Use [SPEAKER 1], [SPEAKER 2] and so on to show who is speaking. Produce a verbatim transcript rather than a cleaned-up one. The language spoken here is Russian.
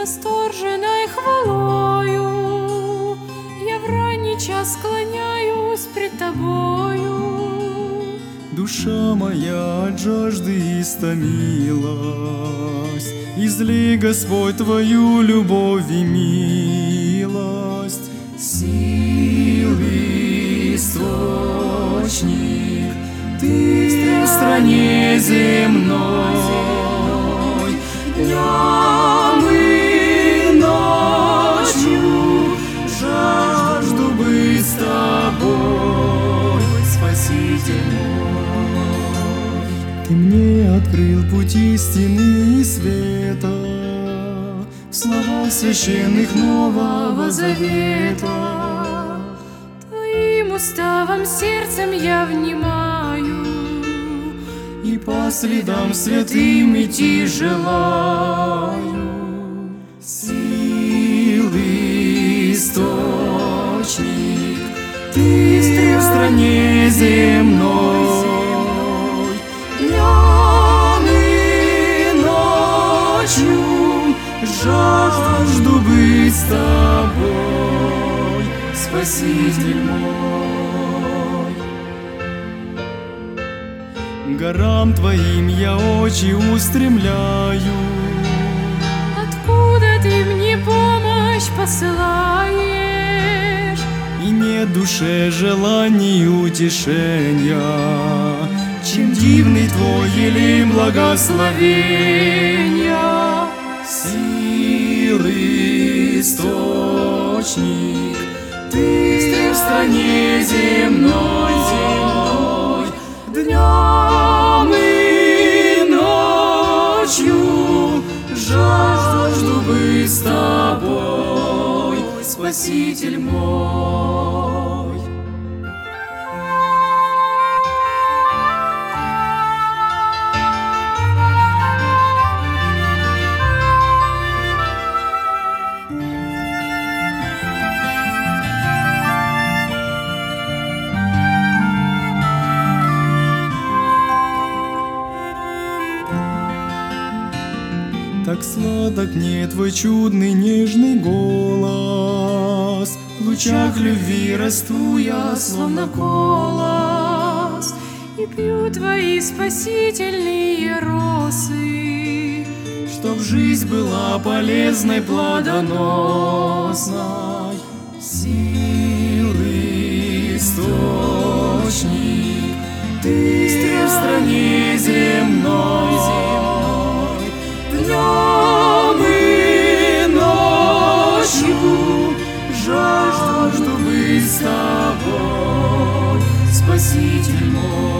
[SPEAKER 1] восторженной хвалою я в ранний час склоняюсь пред Тобою.
[SPEAKER 2] Душа моя от жажды истомилась, излей, Господь, Твою любовь и милость. Силы источник, Ты в стране земной, днем и ночью жажду быть с Тобой, Спаситель мой. Ты мне открыл путь истины и света, в словах священных Нового Завета.
[SPEAKER 1] Твоим уставом сердцем я внимаю,
[SPEAKER 2] и по следам святым идти желаю. Силы источник, Ты в стране земной, днем и ночью жажду быть с Тобой, Спаситель мой. Горам Твоим я очи устремляю.
[SPEAKER 1] Откуда Ты мне помощь посылаешь?
[SPEAKER 2] И нет душе желаний утешения, чем дивный Твой елей благословения. Силы источник, Ты в стране земной, земной, днем и ночью жажду быть с Тобой, Спаситель мой. Так сладок мне Твой чудный нежный голос, в лучах любви расту я, словно колос,
[SPEAKER 1] и пью Твои спасительные росы,
[SPEAKER 2] чтоб жизнь была полезной, плодоносной. Силы источник, Ты в стране земной, днем и ночью жажду быть с Тобой, Спаситель мой.